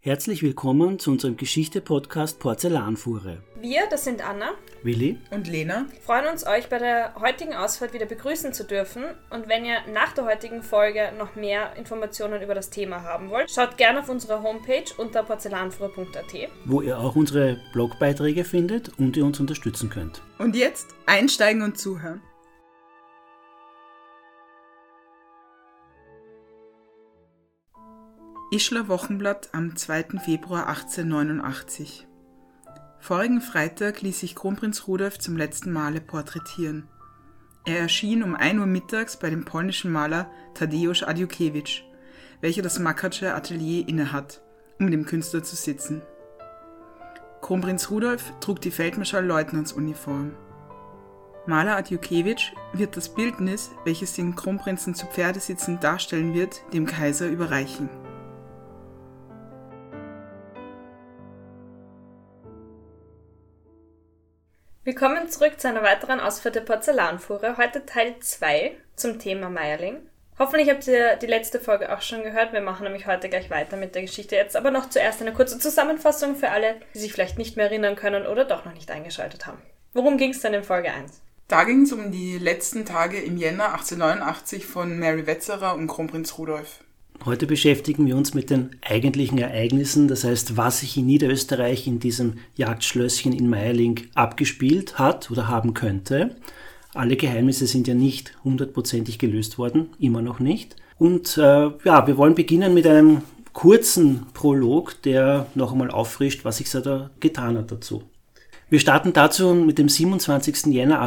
Herzlich willkommen zu unserem Geschichte-Podcast Porzellanfuhre. Wir, das sind Anna, Willi und Lena, freuen uns, euch bei der heutigen Ausfahrt wieder begrüßen zu dürfen. Und wenn ihr nach der heutigen Folge noch mehr Informationen über das Thema haben wollt, schaut gerne auf unserer Homepage unter porzellanfuhre.at, wo ihr auch unsere Blogbeiträge findet und ihr uns unterstützen könnt. Und jetzt einsteigen und zuhören. Ischler Wochenblatt am 2. Februar 1889. Vorigen Freitag ließ sich Kronprinz Rudolf zum letzten Male porträtieren. Er erschien um 1 Uhr mittags bei dem polnischen Maler Tadeusz Adiukiewicz, welcher das Makacze Atelier innehat, um dem Künstler zu sitzen. Kronprinz Rudolf trug die Feldmarschall-Leutnantsuniform. Maler Adiukiewicz wird das Bildnis, welches den Kronprinzen zu Pferde sitzend darstellen wird, dem Kaiser überreichen. Willkommen zurück zu einer weiteren Ausfahrt der Porzellanfuhre. Heute Teil 2 zum Thema Meierling. Hoffentlich habt ihr die letzte Folge auch schon gehört. Wir machen nämlich heute gleich weiter mit der Geschichte. Jetzt aber noch zuerst eine kurze Zusammenfassung für alle, die sich vielleicht nicht mehr erinnern können oder doch noch nicht eingeschaltet haben. Worum ging es denn in Folge 1? Da ging es um die letzten Tage im Jänner 1889 von Mary Wetzerer und Kronprinz Rudolf. Heute beschäftigen wir uns mit den eigentlichen Ereignissen, das heißt, was sich in Niederösterreich in diesem Jagdschlösschen in Meierling abgespielt hat oder haben könnte. Alle Geheimnisse sind ja nicht 100%ig gelöst worden, immer noch nicht. Und wir wollen beginnen mit einem kurzen Prolog, der noch einmal auffrischt, was sich da getan hat dazu. Wir starten dazu mit dem 27. Jänner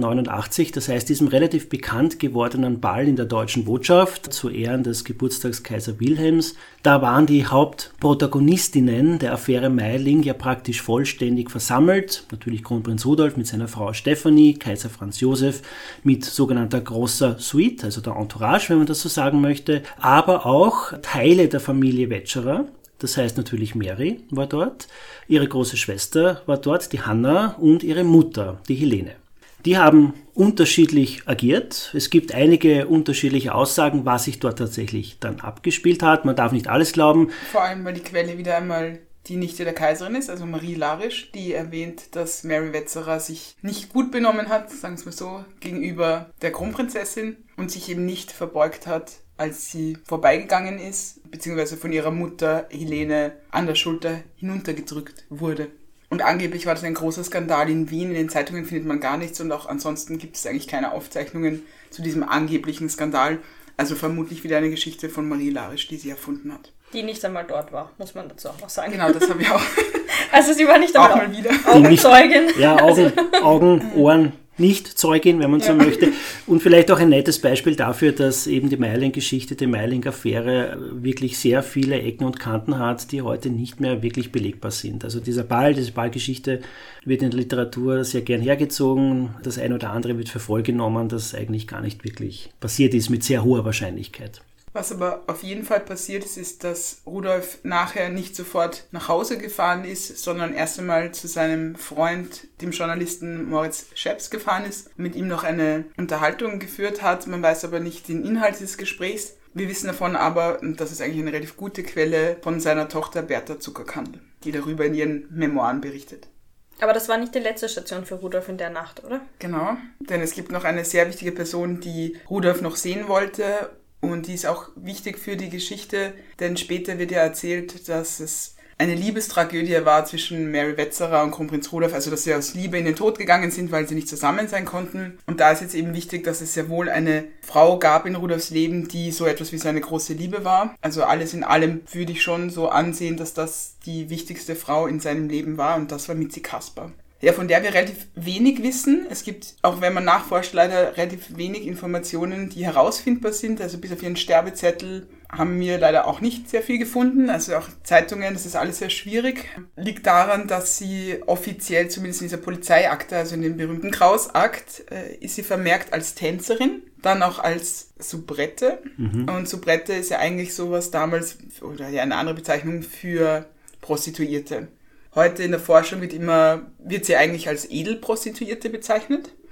1889, das heißt diesem relativ bekannt gewordenen Ball in der Deutschen Botschaft zu Ehren des Geburtstags Kaiser Wilhelms. Da waren die Hauptprotagonistinnen der Affäre Meierling ja praktisch vollständig versammelt. Natürlich Kronprinz Rudolf mit seiner Frau Stefanie, Kaiser Franz Josef mit sogenannter großer Suite, also der Entourage, wenn man das so sagen möchte, aber auch Teile der Familie Wetzerer. Das heißt natürlich Mary war dort, ihre große Schwester war dort, die Hanna, und ihre Mutter, die Helene. Die haben unterschiedlich agiert. Es gibt einige unterschiedliche Aussagen, was sich dort tatsächlich dann abgespielt hat. Man darf nicht alles glauben. Vor allem, weil die Quelle wieder einmal die Nichte der Kaiserin ist, also Marie Larisch, die erwähnt, dass Mary Wetzerer sich nicht gut benommen hat, sagen wir es mal so, gegenüber der Kronprinzessin und sich eben nicht verbeugt hat, als sie vorbeigegangen ist, beziehungsweise von ihrer Mutter Helene an der Schulter hinuntergedrückt wurde. Und angeblich war das ein großer Skandal in Wien. In den Zeitungen findet man gar nichts und auch ansonsten gibt es eigentlich keine Aufzeichnungen zu diesem angeblichen Skandal. Also vermutlich wieder eine Geschichte von Marie Larisch, die sie erfunden hat. Die nicht einmal dort war, muss man dazu auch noch sagen. Genau, das habe ich auch. Also sie war nicht einmal auch mal wieder. Augenzeugin. Ja, Augen, Ohren. Nicht Zeugin, wenn man so möchte. Und vielleicht auch ein nettes Beispiel dafür, dass eben die Meierling-Geschichte, die Meierling-Affäre wirklich sehr viele Ecken und Kanten hat, die heute nicht mehr wirklich belegbar sind. Also diese Ballgeschichte wird in der Literatur sehr gern hergezogen. Das eine oder andere wird für voll genommen, das eigentlich gar nicht wirklich passiert ist, mit sehr hoher Wahrscheinlichkeit. Was aber auf jeden Fall passiert ist, ist, dass Rudolf nachher nicht sofort nach Hause gefahren ist, sondern erst einmal zu seinem Freund, dem Journalisten Moritz Scheps, gefahren ist, mit ihm noch eine Unterhaltung geführt hat. Man weiß aber nicht den Inhalt des Gesprächs. Wir wissen davon aber, und das ist eigentlich eine relativ gute Quelle, von seiner Tochter Bertha Zuckerkandl, die darüber in ihren Memoiren berichtet. Aber das war nicht die letzte Station für Rudolf in der Nacht, oder? Genau, denn es gibt noch eine sehr wichtige Person, die Rudolf noch sehen wollte. Und die ist auch wichtig für die Geschichte, denn später wird ja erzählt, dass es eine Liebestragödie war zwischen Mary Wetzerer und Kronprinz Rudolf, also dass sie aus Liebe in den Tod gegangen sind, weil sie nicht zusammen sein konnten. Und da ist jetzt eben wichtig, dass es sehr wohl eine Frau gab in Rudolfs Leben, die so etwas wie seine große Liebe war. Also alles in allem würde ich schon so ansehen, dass das die wichtigste Frau in seinem Leben war, und das war Mitzi Kasper. Ja, von der wir relativ wenig wissen. Es gibt, auch wenn man nachforscht, leider relativ wenig Informationen, die herausfindbar sind. Also bis auf ihren Sterbezettel haben wir leider auch nicht sehr viel gefunden. Also auch Zeitungen, das ist alles sehr schwierig. Liegt daran, dass sie offiziell, zumindest in dieser Polizeiakte, also in dem berühmten Kraus-Akt, ist sie vermerkt als Tänzerin, dann auch als Soubrette. Und Soubrette ist ja eigentlich sowas damals, oder ja eine andere Bezeichnung für Prostituierte. Heute in der Forschung wird sie eigentlich als Edelprostituierte bezeichnet.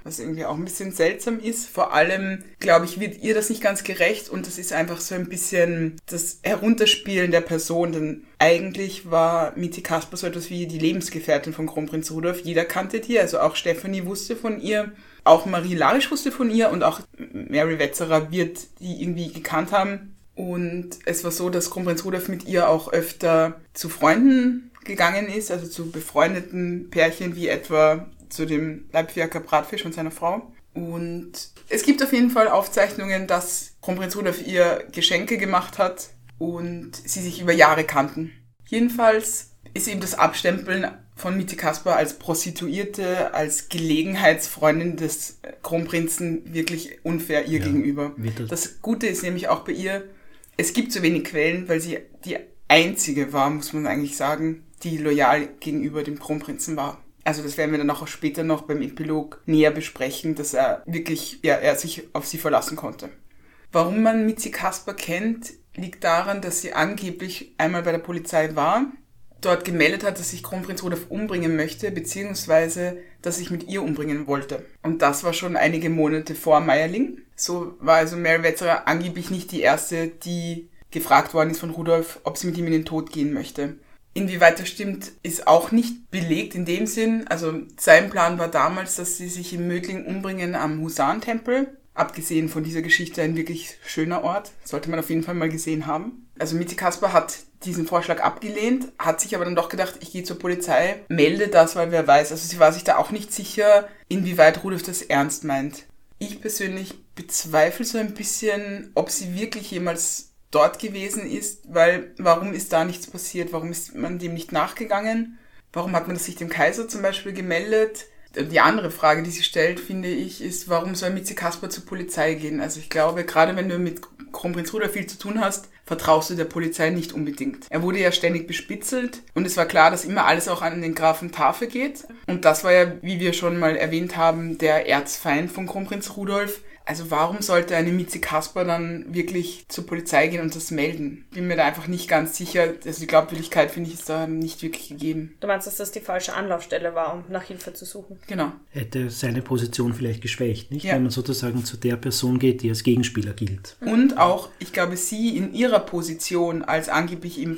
was irgendwie auch ein bisschen seltsam ist. Vor allem, glaube ich, wird ihr das nicht ganz gerecht und das ist einfach so ein bisschen das Herunterspielen der Person, denn eigentlich war Mizzi Kasper so etwas wie die Lebensgefährtin von Kronprinz Rudolf. Jeder kannte die, also auch Stefanie wusste von ihr, auch Marie Larisch wusste von ihr und auch Mary Wetzerer wird die irgendwie gekannt haben. Und es war so, dass Kronprinz Rudolf mit ihr auch öfter zu Freunden gegangen ist, also zu befreundeten Pärchen, wie etwa zu dem Leibfirker Bratfisch und seiner Frau. Und es gibt auf jeden Fall Aufzeichnungen, dass Kronprinz Rudolf ihr Geschenke gemacht hat und sie sich über Jahre kannten. Jedenfalls ist eben das Abstempeln von Mizzi Kasper als Prostituierte, als Gelegenheitsfreundin des Kronprinzen wirklich unfair ihr gegenüber. Das Gute ist nämlich auch bei ihr, es gibt so wenig Quellen, weil sie die einzige war, muss man eigentlich sagen, die loyal gegenüber dem Kronprinzen war. Also das werden wir dann auch später noch beim Epilog näher besprechen, dass er wirklich, er sich auf sie verlassen konnte. Warum man Mizzi Kasper kennt, liegt daran, dass sie angeblich einmal bei der Polizei war, dort gemeldet hat, dass sich Kronprinz Rudolf umbringen möchte, beziehungsweise, dass sich mit ihr umbringen wollte. Und das war schon einige Monate vor Meierling. So war also Mary Wetzerer angeblich nicht die erste, die gefragt worden ist von Rudolf, ob sie mit ihm in den Tod gehen möchte. Inwieweit das stimmt, ist auch nicht belegt in dem Sinn. Also sein Plan war damals, dass sie sich in Mödling umbringen am Husarentempel. Abgesehen von dieser Geschichte ein wirklich schöner Ort. Sollte man auf jeden Fall mal gesehen haben. Also Mizzi Kasper hat diesen Vorschlag abgelehnt, hat sich aber dann doch gedacht, ich gehe zur Polizei, melde das, weil wer weiß. Also sie war sich da auch nicht sicher, inwieweit Rudolf das ernst meint. Ich persönlich bezweifle so ein bisschen, ob sie wirklich jemals dort gewesen ist, weil warum ist da nichts passiert? Warum ist man dem nicht nachgegangen? Warum hat man das sich dem Kaiser zum Beispiel gemeldet? Die andere Frage, die sie stellt, finde ich, ist, warum soll Mizzi Kasper zur Polizei gehen? Also ich glaube, gerade wenn du mit Kronprinz Rudolf viel zu tun hast, vertraust du der Polizei nicht unbedingt. Er wurde ja ständig bespitzelt und es war klar, dass immer alles auch an den Grafen Tafe geht. Und das war ja, wie wir schon mal erwähnt haben, der Erzfeind von Kronprinz Rudolf. Also warum sollte eine Mizzi Kasper dann wirklich zur Polizei gehen und das melden? Bin mir da einfach nicht ganz sicher. Also die Glaubwürdigkeit, finde ich, ist da nicht wirklich gegeben. Du meinst, dass das die falsche Anlaufstelle war, um nach Hilfe zu suchen? Genau. Hätte seine Position vielleicht geschwächt, nicht? Ja. Wenn man sozusagen zu der Person geht, die als Gegenspieler gilt. Und auch, ich glaube, sie in ihrer Position als angeblich eben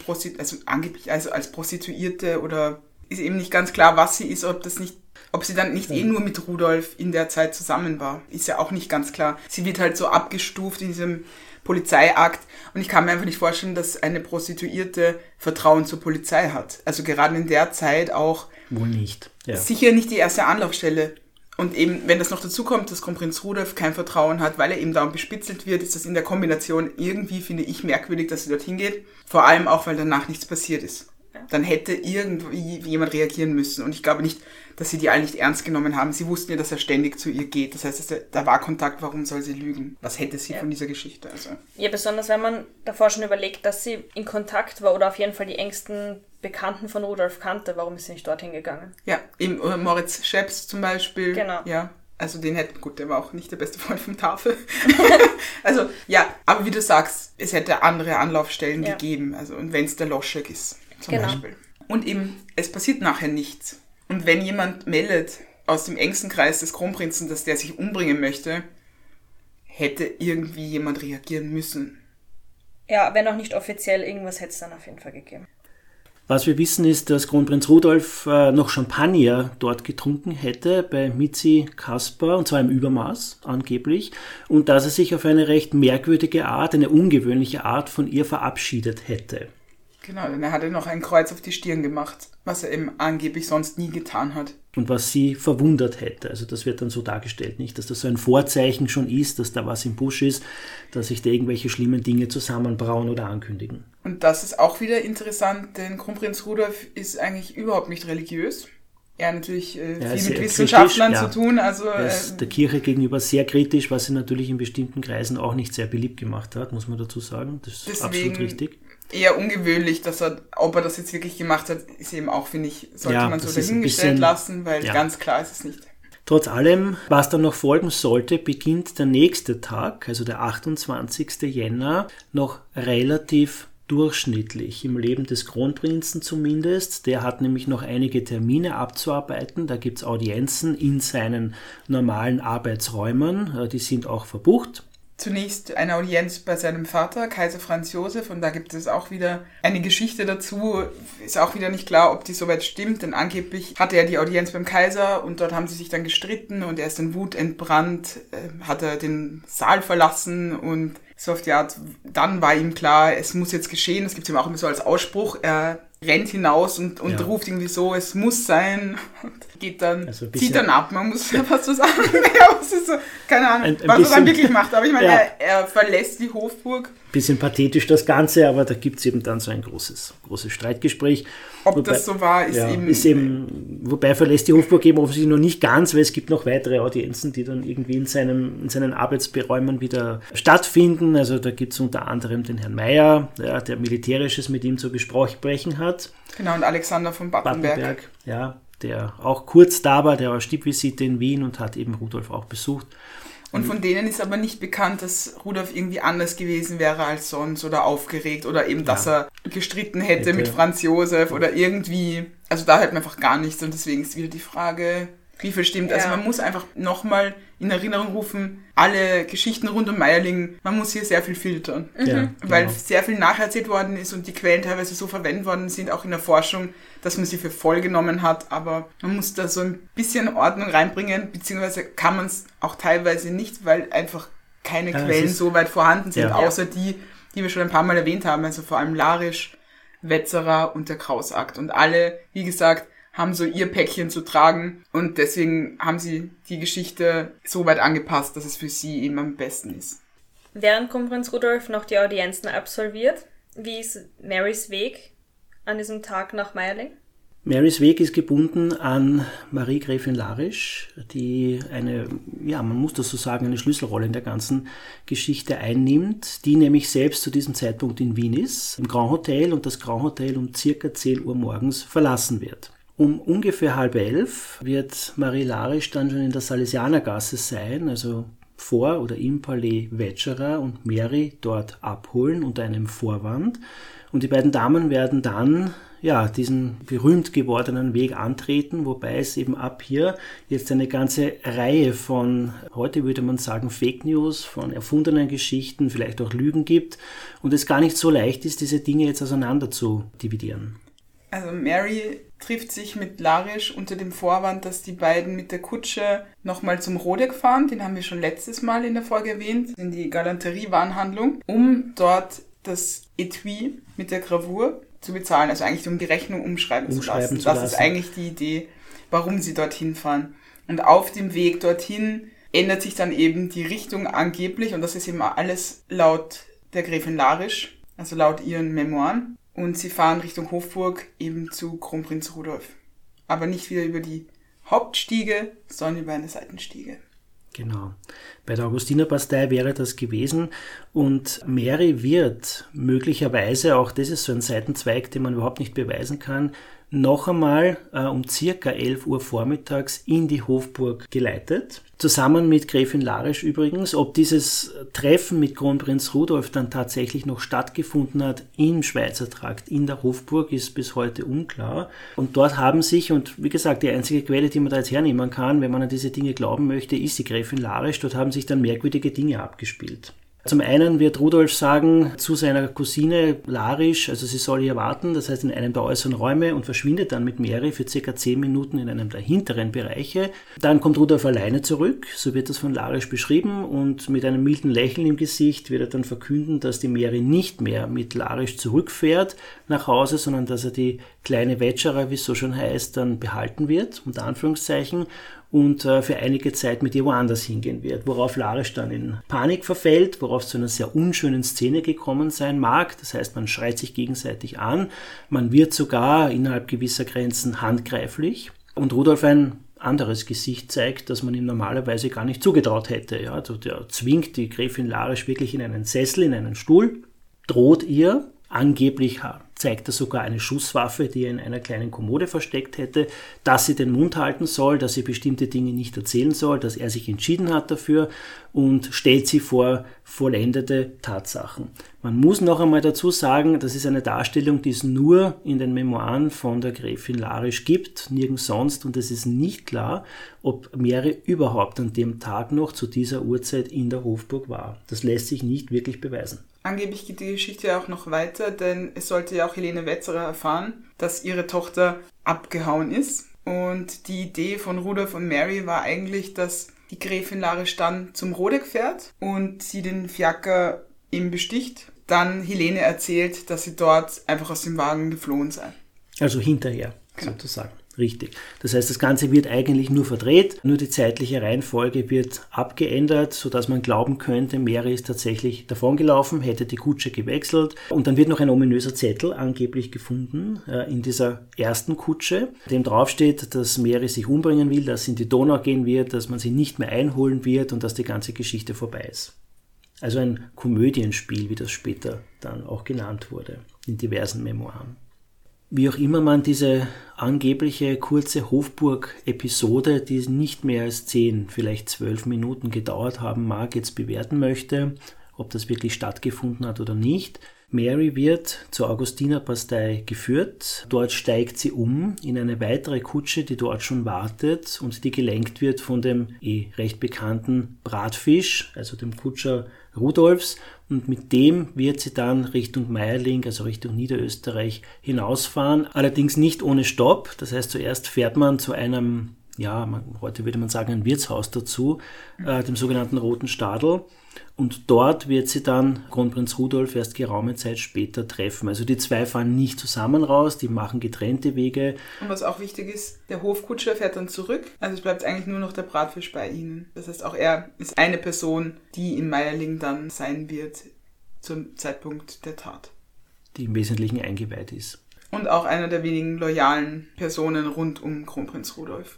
als Prostituierte oder ist eben nicht ganz klar, was sie ist, ob sie dann nicht nur mit Rudolf in der Zeit zusammen war. Ist ja auch nicht ganz klar. Sie wird halt so abgestuft in diesem Polizeiakt und ich kann mir einfach nicht vorstellen, dass eine Prostituierte Vertrauen zur Polizei hat. Also gerade in der Zeit auch wohl nicht. Ja. Sicher nicht die erste Anlaufstelle. Und eben, wenn das noch dazu kommt, dass Kronprinz Rudolf kein Vertrauen hat, weil er eben dauernd bespitzelt wird, ist das in der Kombination irgendwie, finde ich, merkwürdig, dass sie dorthin geht. Vor allem auch, weil danach nichts passiert ist. Dann hätte irgendwie jemand reagieren müssen. Und ich glaube nicht, dass sie die alle nicht ernst genommen haben. Sie wussten ja, dass er ständig zu ihr geht. Das heißt, da war Kontakt, warum soll sie lügen? Was hätte sie von dieser Geschichte? Also. Ja, besonders wenn man davor schon überlegt, dass sie in Kontakt war oder auf jeden Fall die engsten Bekannten von Rudolf kannte. Warum ist sie nicht dorthin gegangen? Ja, eben Moritz Scheps zum Beispiel. Genau. Ja. Also der war auch nicht der beste Freund vom Tafel. Also, ja, aber wie du sagst, es hätte andere Anlaufstellen gegeben. Also, und wenn es der Loschek ist, zum Beispiel. Und eben, es passiert nachher nichts. Und wenn jemand meldet aus dem engsten Kreis des Kronprinzen, dass der sich umbringen möchte, hätte irgendwie jemand reagieren müssen. Ja, wenn auch nicht offiziell, irgendwas hätte es dann auf jeden Fall gegeben. Was wir wissen ist, dass Kronprinz Rudolf noch Champagner dort getrunken hätte, bei Mizzi Kasper, und zwar im Übermaß angeblich, und dass er sich auf eine recht merkwürdige Art, eine ungewöhnliche Art von ihr verabschiedet hätte. Genau, denn er hatte noch ein Kreuz auf die Stirn gemacht, was er eben angeblich sonst nie getan hat. Und was sie verwundert hätte. Also das wird dann so dargestellt, nicht? Dass das so ein Vorzeichen schon ist, dass da was im Busch ist, dass sich da irgendwelche schlimmen Dinge zusammenbrauen oder ankündigen. Und das ist auch wieder interessant, denn Kronprinz Rudolf ist eigentlich überhaupt nicht religiös. Er hat natürlich viel mit Wissenschaftlern zu tun. Also, er ist der Kirche gegenüber sehr kritisch, was sie natürlich in bestimmten Kreisen auch nicht sehr beliebt gemacht hat, muss man dazu sagen. Das ist absolut richtig. Eher ungewöhnlich, ob er das jetzt wirklich gemacht hat, ist eben auch, finde ich, sollte man so dahingestellt lassen, weil ganz klar ist es nicht. Trotz allem, was dann noch folgen sollte, beginnt der nächste Tag, also der 28. Jänner, noch relativ durchschnittlich im Leben des Kronprinzen zumindest. Der hat nämlich noch einige Termine abzuarbeiten. Da gibt es Audienzen in seinen normalen Arbeitsräumen. Die sind auch verbucht. Zunächst eine Audienz bei seinem Vater, Kaiser Franz Josef, und da gibt es auch wieder eine Geschichte dazu. Ist auch wieder nicht klar, ob die soweit stimmt, denn angeblich hatte er die Audienz beim Kaiser und dort haben sie sich dann gestritten und er ist in Wut entbrannt, hat er den Saal verlassen und so auf die Art, dann war ihm klar, es muss jetzt geschehen. Das gibt es ihm auch immer so als Ausspruch. Er rennt hinaus und ruft irgendwie so, es muss sein. Und geht dann, also zieht dann ab. Man muss ja fast so sagen. Es ist so, keine Ahnung, was er dann wirklich macht. Aber ich meine, er verlässt die Hofburg. Bisschen pathetisch das Ganze, aber da gibt es eben dann so ein großes Streitgespräch. Das so war, ist eben... Wobei verlässt die Hofburg eben offensichtlich noch nicht ganz, weil es gibt noch weitere Audienzen, die dann irgendwie in seinen Arbeitsberäumen wieder stattfinden. Also da gibt es unter anderem den Herrn Meyer, der Militärisches mit ihm zu besprechen hat. Genau, und Alexander von Battenberg. Ja, der auch kurz da war, der war Stippvisite in Wien und hat eben Rudolf auch besucht. Und von denen ist aber nicht bekannt, dass Rudolf irgendwie anders gewesen wäre als sonst oder aufgeregt oder eben, dass er gestritten hätte mit Franz Josef oder irgendwie. Also da hört man einfach gar nichts und deswegen ist wieder die Frage, wie viel stimmt. Ja. Also man muss einfach nochmal in Erinnerung rufen, alle Geschichten rund um Meierling, man muss hier sehr viel filtern. Weil sehr viel nacherzählt worden ist und die Quellen teilweise so verwendet worden sind, auch in der Forschung, dass man sie für voll genommen hat, aber man muss da so ein bisschen Ordnung reinbringen, beziehungsweise kann man es auch teilweise nicht, weil einfach keine Quellen so weit vorhanden sind, außer die wir schon ein paar Mal erwähnt haben, also vor allem Larisch, Wetzerer und der Krausakt. Und alle, wie gesagt, haben so ihr Päckchen zu tragen und deswegen haben sie die Geschichte so weit angepasst, dass es für sie eben am besten ist. Während Kronprinz Rudolf noch die Audienzen absolviert, wie ist Marys Weg an diesem Tag nach Meierling? Marys Weg ist gebunden an Marie Gräfin Larisch, die man muss das so sagen, eine Schlüsselrolle in der ganzen Geschichte einnimmt, die nämlich selbst zu diesem Zeitpunkt in Wien ist, im Grand Hotel, und das Grand Hotel um circa 10 Uhr morgens verlassen wird. Um ungefähr 10:30 wird Marie Larisch dann schon in der Salesianergasse sein, also vor oder im Palais Wetscherer, und Mary dort abholen unter einem Vorwand. Und die beiden Damen werden dann diesen berühmt gewordenen Weg antreten, wobei es eben ab hier jetzt eine ganze Reihe von, heute würde man sagen, Fake News, von erfundenen Geschichten, vielleicht auch Lügen gibt und es gar nicht so leicht ist, diese Dinge jetzt auseinander zu dividieren. Also Mary trifft sich mit Larisch unter dem Vorwand, dass die beiden mit der Kutsche nochmal zum Rodeck fahren, den haben wir schon letztes Mal in der Folge erwähnt, in die Galanterie-Warenhandlung, um dort das Etui mit der Gravur zu bezahlen, also eigentlich um die Rechnung umschreiben zu lassen. Das ist eigentlich die Idee, warum sie dorthin fahren. Und auf dem Weg dorthin ändert sich dann eben die Richtung angeblich, und das ist eben alles laut der Gräfin Larisch, also laut ihren Memoiren. Und sie fahren Richtung Hofburg eben zu Kronprinz Rudolf. Aber nicht wieder über die Hauptstiege, sondern über eine Seitenstiege. Genau. Bei der Augustinerbastei wäre das gewesen. Und Mary wird möglicherweise, auch das ist so ein Seitenzweig, den man überhaupt nicht beweisen kann, noch einmal um circa 11 Uhr vormittags in die Hofburg geleitet. Zusammen mit Gräfin Larisch übrigens. Ob dieses Treffen mit Kronprinz Rudolf dann tatsächlich noch stattgefunden hat im Schweizer Trakt in der Hofburg, ist bis heute unklar. Und dort haben sich, und wie gesagt, die einzige Quelle, die man da jetzt hernehmen kann, wenn man an diese Dinge glauben möchte, ist die Gräfin Larisch. Dort haben sich dann merkwürdige Dinge abgespielt. Zum einen wird Rudolf sagen zu seiner Cousine Larisch, also sie soll hier warten, das heißt in einem der äußeren Räume, und verschwindet dann mit Mary für ca. 10 Minuten in einem der hinteren Bereiche. Dann kommt Rudolf alleine zurück, so wird das von Larisch beschrieben, und mit einem milden Lächeln im Gesicht wird er dann verkünden, dass die Mary nicht mehr mit Larisch zurückfährt nach Hause, sondern dass er die kleine Wetscherer, wie es so schon heißt, dann behalten wird, unter Anführungszeichen, und für einige Zeit mit ihr woanders hingehen wird, worauf Larisch dann in Panik verfällt, worauf es zu einer sehr unschönen Szene gekommen sein mag. Das heißt, man schreit sich gegenseitig an, man wird sogar innerhalb gewisser Grenzen handgreiflich, und Rudolf ein anderes Gesicht zeigt, das man ihm normalerweise gar nicht zugetraut hätte. Ja, also der zwingt die Gräfin Larisch wirklich in einen Sessel, in einen Stuhl, droht ihr, angeblich zeigt er sogar eine Schusswaffe, die er in einer kleinen Kommode versteckt hätte, dass sie den Mund halten soll, dass sie bestimmte Dinge nicht erzählen soll, dass er sich entschieden hat dafür und stellt sie vor vollendete Tatsachen. Man muss noch einmal dazu sagen, das ist eine Darstellung, die es nur in den Memoiren von der Gräfin Larisch gibt, nirgends sonst, und es ist nicht klar, ob Mary überhaupt an dem Tag noch zu dieser Uhrzeit in der Hofburg war. Das lässt sich nicht wirklich beweisen. Angeblich geht die Geschichte ja auch noch weiter, denn es sollte ja auch Helene Wetzerer erfahren, dass ihre Tochter abgehauen ist. Und die Idee von Rudolf und Mary war eigentlich, dass die Gräfin Larisch dann zum Rodeck fährt und sie den Fiaker eben besticht. Dann Helene erzählt, dass sie dort einfach aus dem Wagen geflohen sei. Also hinterher, sozusagen. Richtig. Das heißt, das Ganze wird eigentlich nur verdreht, nur die zeitliche Reihenfolge wird abgeändert, sodass man glauben könnte, Mary ist tatsächlich davongelaufen, hätte die Kutsche gewechselt. Und dann wird noch ein ominöser Zettel angeblich gefunden in dieser ersten Kutsche, dem draufsteht, dass Mary sich umbringen will, dass sie in die Donau gehen wird, dass man sie nicht mehr einholen wird und dass die ganze Geschichte vorbei ist. Also ein Komödienspiel, wie das später dann auch genannt wurde, in diversen Memoiren. Wie auch immer man diese angebliche kurze Hofburg-Episode, die nicht mehr als 10, vielleicht 12 Minuten gedauert haben mag, jetzt bewerten möchte, ob das wirklich stattgefunden hat oder nicht. Mary wird zur Augustinerpastei geführt. Dort steigt sie um in eine weitere Kutsche, die dort schon wartet und die gelenkt wird von dem recht bekannten Bratfisch, also dem Kutscher Rudolfs. Und mit dem wird sie dann Richtung Meierling, also Richtung Niederösterreich, hinausfahren. Allerdings nicht ohne Stopp. Das heißt, zuerst fährt man zu einem, heute würde man sagen, ein Wirtshaus dazu, dem sogenannten Roten Stadel. Und dort wird sie dann Kronprinz Rudolf erst geraume Zeit später treffen. Also die zwei fahren nicht zusammen raus, die machen getrennte Wege. Und was auch wichtig ist, der Hofkutscher fährt dann zurück. Also es bleibt eigentlich nur noch der Bratfisch bei ihnen. Das heißt, auch er ist eine Person, die in Meierling dann sein wird zum Zeitpunkt der Tat. Die im Wesentlichen eingeweiht ist. Und auch einer der wenigen loyalen Personen rund um Kronprinz Rudolf.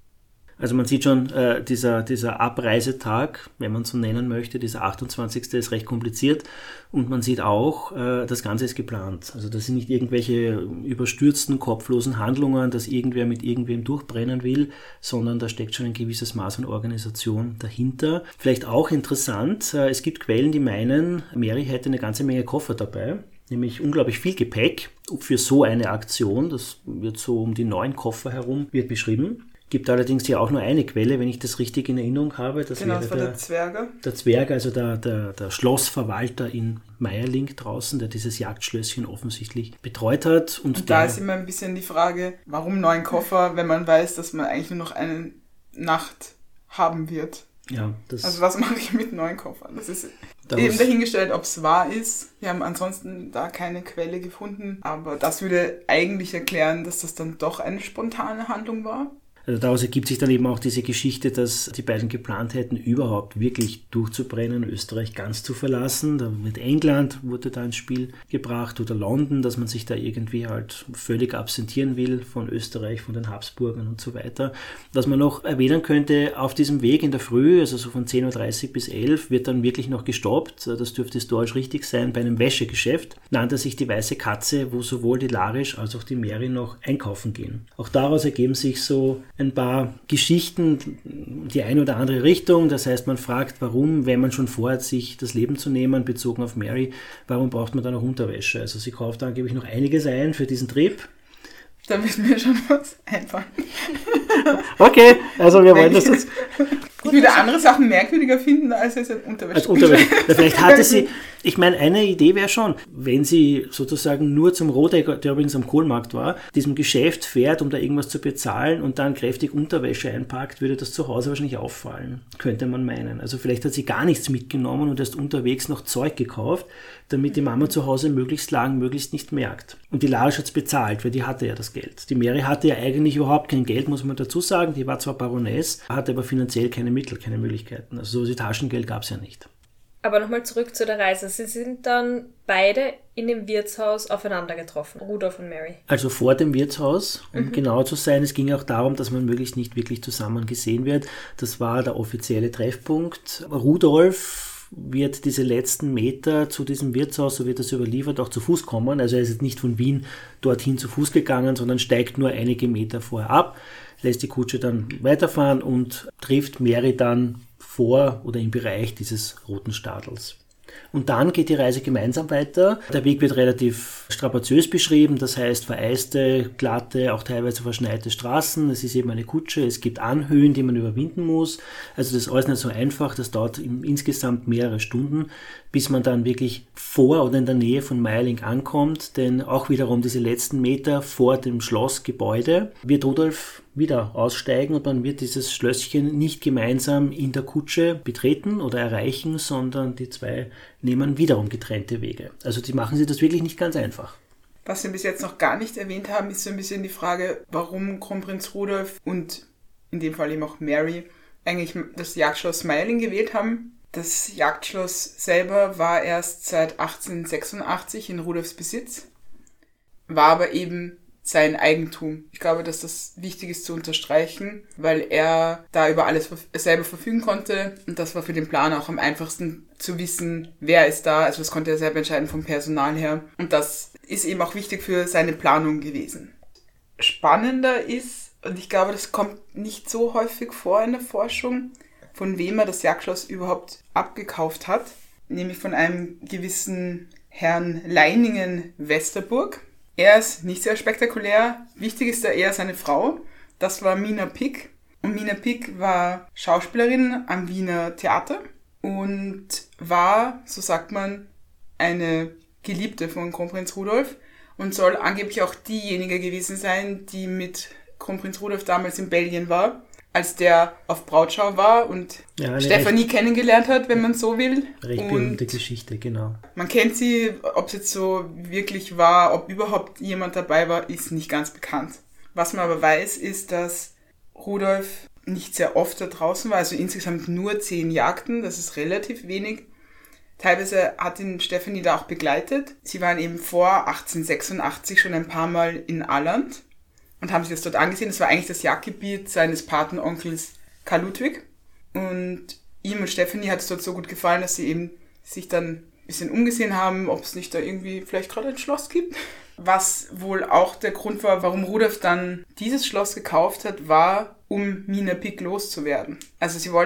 Also man sieht schon, dieser Abreisetag, wenn man so nennen möchte, dieser 28. ist recht kompliziert und man sieht auch, das Ganze ist geplant. Also das sind nicht irgendwelche überstürzten, kopflosen Handlungen, dass irgendwer mit irgendwem durchbrennen will, sondern da steckt schon ein gewisses Maß an Organisation dahinter. Vielleicht auch interessant, es gibt Quellen, die meinen, Mary hätte eine ganze Menge Koffer dabei, nämlich unglaublich viel Gepäck für so eine Aktion. Das wird so um die 9 Koffer herum, wird beschrieben. Gibt allerdings hier auch nur eine Quelle, wenn ich das richtig in Erinnerung habe. Das genau, wäre das war der Zwerger. Der Zwerger, also der Schlossverwalter in Meierling draußen, der dieses Jagdschlösschen offensichtlich betreut hat. Und da ist immer ein bisschen die Frage, warum 9 Koffer, wenn man weiß, dass man eigentlich nur noch eine Nacht haben wird. Ja, also was mache ich mit 9 Koffern? Das ist eben dahingestellt, ob es wahr ist. Wir haben ansonsten da keine Quelle gefunden. Aber das würde eigentlich erklären, dass das dann doch eine spontane Handlung war. Also daraus ergibt sich dann eben auch diese Geschichte, dass die beiden geplant hätten, überhaupt wirklich durchzubrennen, Österreich ganz zu verlassen. Da wird England, wurde da ins Spiel gebracht, oder London, dass man sich da irgendwie halt völlig absentieren will von Österreich, von den Habsburgern und so weiter. Was man noch erwähnen könnte, auf diesem Weg in der Früh, also so von 10.30 Uhr bis 11 wird dann wirklich noch gestoppt. Das dürfte historisch richtig sein, bei einem Wäschegeschäft. Nannte sich die Weiße Katze, wo sowohl die Larisch als auch die Mary noch einkaufen gehen. Auch daraus ergeben sich so ein paar Geschichten, die eine oder andere Richtung. Das heißt, man fragt, warum, wenn man schon vorhat, sich das Leben zu nehmen, bezogen auf Mary, warum braucht man da noch Unterwäsche? Also sie kauft angeblich noch einiges ein für diesen Trip. Da wird mir schon was einfallen. Okay, also wir wollen das jetzt... Ich würde andere Sachen merkwürdiger finden, als jetzt Unterwäsche. Als Unterwäsche. Vielleicht hatte sie, ich meine, eine Idee wäre schon, wenn sie sozusagen nur zum Rodeck, der übrigens am Kohlmarkt war, diesem Geschäft fährt, um da irgendwas zu bezahlen und dann kräftig Unterwäsche einpackt, würde das zu Hause wahrscheinlich auffallen, könnte man meinen. Also vielleicht hat sie gar nichts mitgenommen und erst unterwegs noch Zeug gekauft, damit die Mama zu Hause möglichst lang, möglichst nicht merkt. Und die Larisch hat es bezahlt, weil die hatte ja das Geld. Die Mary hatte ja eigentlich überhaupt kein Geld, muss man dazu sagen. Die war zwar Baroness, hatte aber finanziell keine Mittel, keine Möglichkeiten. Also so Taschengeld gab es ja nicht. Aber nochmal zurück zu der Reise. Sie sind dann beide in dem Wirtshaus aufeinander getroffen, Rudolf und Mary. Also vor dem Wirtshaus, um genauer zu sein. Es ging auch darum, dass man möglichst nicht wirklich zusammen gesehen wird. Das war der offizielle Treffpunkt. Rudolf wird diese letzten Meter zu diesem Wirtshaus, so wird das überliefert, auch zu Fuß kommen. Also er ist jetzt nicht von Wien dorthin zu Fuß gegangen, sondern steigt nur einige Meter vorher ab, lässt die Kutsche dann weiterfahren und trifft Mary dann vor oder im Bereich dieses roten Stadels. Und dann geht die Reise gemeinsam weiter. Der Weg wird relativ strapaziös beschrieben, das heißt vereiste, glatte, auch teilweise verschneite Straßen. Es ist eben eine Kutsche, es gibt Anhöhen, die man überwinden muss. Also das ist alles nicht so einfach, das dauert insgesamt mehrere Stunden, bis man dann wirklich vor oder in der Nähe von Meierling ankommt. Denn auch wiederum diese letzten Meter vor dem Schlossgebäude wird Rudolf wieder aussteigen und man wird dieses Schlösschen nicht gemeinsam in der Kutsche betreten oder erreichen, sondern die zwei nehmen wiederum getrennte Wege. Also die machen sich das wirklich nicht ganz einfach. Was wir bis jetzt noch gar nicht erwähnt haben, ist so ein bisschen die Frage, warum Kronprinz Rudolf und in dem Fall eben auch Mary eigentlich das Jagdschloss Meierling gewählt haben. Das Jagdschloss selber war erst seit 1886 in Rudolfs Besitz, war aber eben sein Eigentum. Ich glaube, dass das wichtig ist zu unterstreichen, weil er da über alles selber verfügen konnte und das war für den Plan auch am einfachsten zu wissen, wer ist da. Also das konnte er selber entscheiden vom Personal her und das ist eben auch wichtig für seine Planung gewesen. Spannender ist, und ich glaube, das kommt nicht so häufig vor in der Forschung, von wem er das Jagdschloss überhaupt abgekauft hat, nämlich von einem gewissen Herrn Leiningen-Westerburg. Er ist nicht sehr spektakulär. Wichtig ist da eher seine Frau. Das war Mina Pick. Und Mina Pick war Schauspielerin am Wiener Theater und war, so sagt man, eine Geliebte von Kronprinz Rudolf und soll angeblich auch diejenige gewesen sein, die mit Kronprinz Rudolf damals in Belgien war, als der auf Brautschau war und Stefanie kennengelernt hat, wenn man so will. Recht berühmte Geschichte, genau. Man kennt sie, ob es jetzt so wirklich war, ob überhaupt jemand dabei war, ist nicht ganz bekannt. Was man aber weiß, ist, dass Rudolf nicht sehr oft da draußen war, also insgesamt nur 10 Jagden, das ist relativ wenig. Teilweise hat ihn Stefanie da auch begleitet. Sie waren eben vor 1886 schon ein paar Mal in Alland und haben sich das dort angesehen. Das war eigentlich das Jagdgebiet seines Patenonkels Karl Ludwig. Und ihm und Stefanie hat es dort so gut gefallen, dass sie eben sich dann ein bisschen umgesehen haben, ob es nicht da irgendwie vielleicht gerade ein Schloss gibt. Was wohl auch der Grund war, warum Rudolf dann dieses Schloss gekauft hat, war, um Mina Pick loszuwerden. Also sie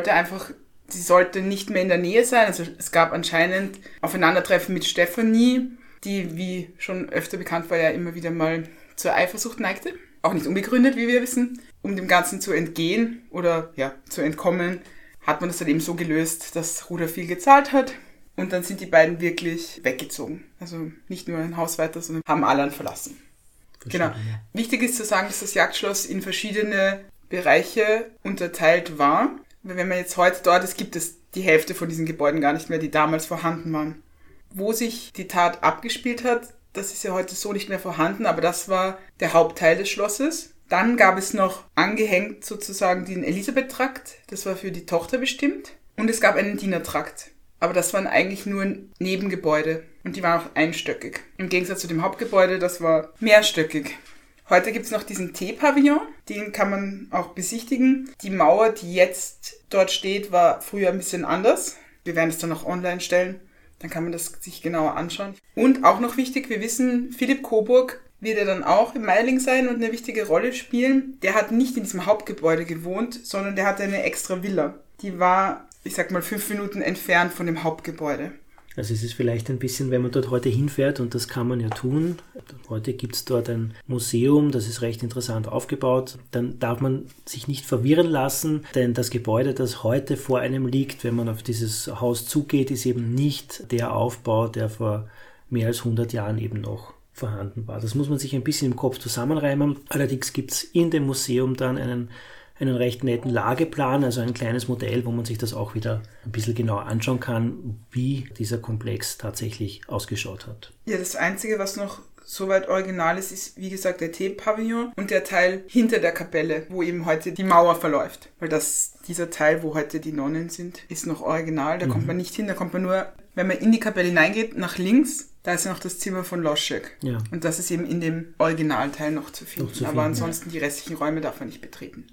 sollte nicht mehr in der Nähe sein. Also es gab anscheinend Aufeinandertreffen mit Stefanie, die, wie schon öfter bekannt war, ja immer wieder mal zur Eifersucht neigte. Auch nicht unbegründet, wie wir wissen. Um dem Ganzen zu entgehen oder zu entkommen, hat man das dann eben so gelöst, dass Rudolf viel gezahlt hat. Und dann sind die beiden wirklich weggezogen. Also nicht nur ein Haus weiter, sondern haben Alland verlassen. Genau. Wichtig ist zu sagen, dass das Jagdschloss in verschiedene Bereiche unterteilt war. Weil wenn man jetzt heute dort ist, gibt es die Hälfte von diesen Gebäuden gar nicht mehr, die damals vorhanden waren. Wo sich die Tat abgespielt hat, das ist ja heute so nicht mehr vorhanden, aber das war der Hauptteil des Schlosses. Dann gab es noch angehängt sozusagen den Elisabeth-Trakt, das war für die Tochter bestimmt. Und es gab einen Dienertrakt, aber das waren eigentlich nur Nebengebäude und die waren auch einstöckig. Im Gegensatz zu dem Hauptgebäude, das war mehrstöckig. Heute gibt es noch diesen T-Pavillon, den kann man auch besichtigen. Die Mauer, die jetzt dort steht, war früher ein bisschen anders. Wir werden es dann auch online stellen, dann kann man das sich genauer anschauen. Und auch noch wichtig, wir wissen, Philipp Coburg wird ja dann auch in Meierling sein und eine wichtige Rolle spielen. Der hat nicht in diesem Hauptgebäude gewohnt, sondern der hatte eine extra Villa. Die war, 5 Minuten entfernt von dem Hauptgebäude. Also es ist vielleicht ein bisschen, wenn man dort heute hinfährt, und das kann man ja tun. Heute gibt es dort ein Museum, das ist recht interessant aufgebaut. Dann darf man sich nicht verwirren lassen, denn das Gebäude, das heute vor einem liegt, wenn man auf dieses Haus zugeht, ist eben nicht der Aufbau, der vor mehr als 100 Jahren eben noch vorhanden war. Das muss man sich ein bisschen im Kopf zusammenreimen. Allerdings gibt es in dem Museum dann einen recht netten Lageplan, also ein kleines Modell, wo man sich das auch wieder ein bisschen genauer anschauen kann, wie dieser Komplex tatsächlich ausgeschaut hat. Ja, das Einzige, was noch soweit original ist, ist wie gesagt der T-Pavillon und der Teil hinter der Kapelle, wo eben heute die Mauer verläuft. Weil dieser Teil, wo heute die Nonnen sind, ist noch original. Da kommt man nicht hin, da kommt man nur, wenn man in die Kapelle hineingeht, nach links, da ist noch das Zimmer von Loschek. Ja. Und das ist eben in dem Originalteil noch zu finden. Aber ansonsten die restlichen Räume darf man nicht betreten.